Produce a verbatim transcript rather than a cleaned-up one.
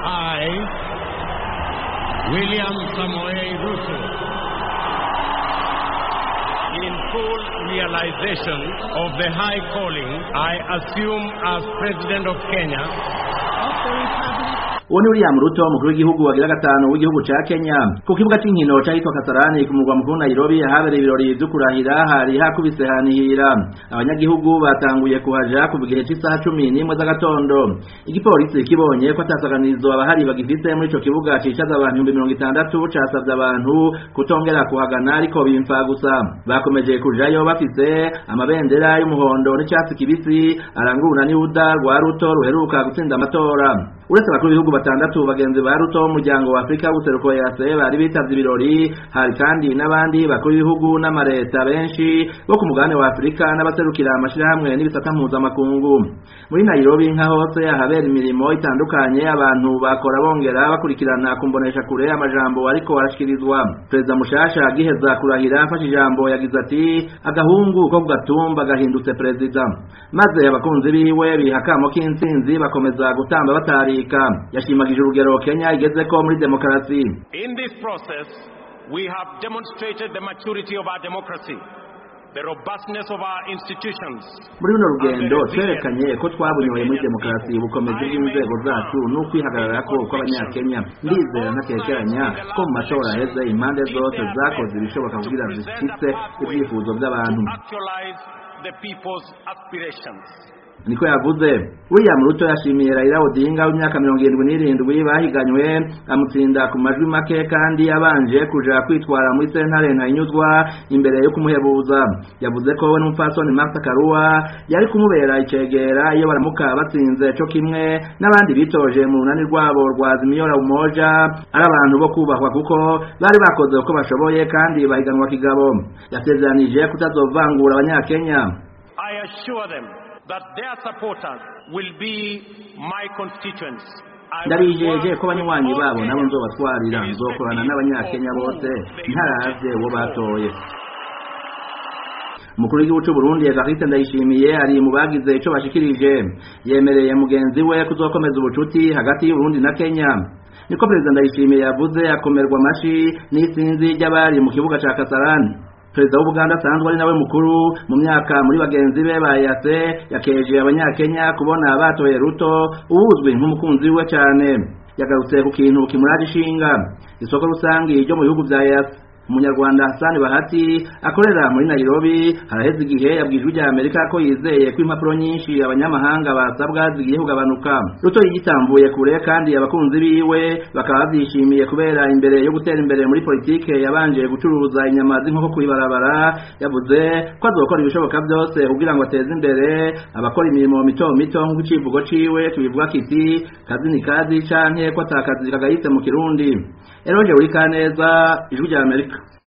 I, William Samoei Ruto, in full realization of the high calling I assume as President of Kenya, of the Republic. Uwo ni William Ruto umukuru w'igihugu wagira gatanu w'igihugu ca Kenya ku kibuga c'inkino cahitwa Kasarani ku murwa mukuru Nairobi habereye ibirori vyo kurahira hari hakubise hanihira abanyagihugu batanguye kuhaja ku gihe c'isaha cumi n'imwe z'agatondo igipolisi kibonye ko atasaganizo abahari bagifite muri ico kibuga cicaza abantu ibihumbi mirongo itandatu casavye abantu kutongera kuhagana ariko bimfa gusa bakomeje kujayo bafise amabendera y'umuhondo n'icatsi kibisi aranguruna n'uda rwa Ruto ruheruka gutsinda amatora uretse abakuru b'ibihugu batandatu bagenzi ba Ruto umuryango wa Afrika w'ubuseruko E A C bari bitavye ibirori hari kandi n'abandi bakuru b'ibihugu n'amareta benshi bo ku mugabane wa Afrika n'abaserukira amashirahamwe n'ibisata mpuzamakungu muri Nairobi nka hose ahabera imirimo itandukanye abantu bakora bongera bakurikirana kumbonesha kure amajambo ariko arashikirizwa Perezida Mushasha agiheza kurahira afashe ijambo yagize ati agahungu ko kugatumba gahindutse perezida maze abakunzi biwe bihakamo k'intsinzi bakomeza gutamba batari yashimagije urugero Kenya igezeko muri demokarasi. In this process we have demonstrated the maturity of our democracy, the robustness of our institutions. Muri runo rugendo twerekanye ko twabunyoye muri demokarasi ubukomezi bw'inzego zacu n'ukwihagarara ko kw'abanyakenya ndizera ntakekeranya ko mu matora heze impande zose zakoze ibishoboka kugira zishitse ibyifuzo by'abantu. The people's aspirations. Niko yavuze William Ruto yashimiye Raila Odinga w'imyaka mirongo irindwi n'irindwi bahiganywe amutsinda ku majwi make kandi yabanje kuja kwitwara muri sentare ntayinyuzwa imbere yo kumuhebuza yavuze ko we n'umupfasoni Martha Karua yari kumubera icegera iyo baramuka batsinze cyo kimwe n'abandi bitoje mu runani rwabo rwa Azimio la Umoja ari abantu bo kubahwa kuko bari bakoze uko bashoboye kandi bahiganwa kigabo yasezeranije kutazovangura abanyakenya. I assure them that their supporters will be my constituents. Ndabijeje ko banywanyi babo nabo nzobatwarira nzokorana n'abanyakenya bose ntaravye uwo batoye. Umukuru w'igihugu cy'u Burundi Evariste Ndayishimiye ari mu bagize ico bashikirije yemereye mugenzi we kuzokomeza ubucuti hagati y'u Burundi na Kenya. Niko Perezida Ndayishimiye yavuze akomerwa amashi n'isinzi ry'abari mu kibuga ca Kasarani. Perezida w'Ubuganda asanzwe ari nawe mukuru mu myaka muri bagenzi be bayase yakeje abanyakenya kubona abatoye Ruto ubuzwe nk'umukunzi we cyane yagarutse ku kintu kimuraje ishinga isoko rusangi ryo mu bihugu bya yase umunyarwanda Hassan Bahati akorera muri Nairobi haraheze igihe yabwijwe rya Amerika ko yizeye ko impapuro nyinshi abanyamahanga basabwa zigiye kugabanuka Ruto yigitambuye kure kandi abakunzi biwe bakaba byishimiye kubera imbere yo gutera imbere muri politike yabanje gucuruza inyama z'inkoko kuibarabara yavuze ko azokora ibishoboka byose kugira ngo ateze imbere abakora imirimo mito mito nk'ucivugo ciwe tubivuga kiti kazi ni kazi canke ko atakazi kagayitse mu Kirundi Eroje uri kaneza ijwi rya Amerika.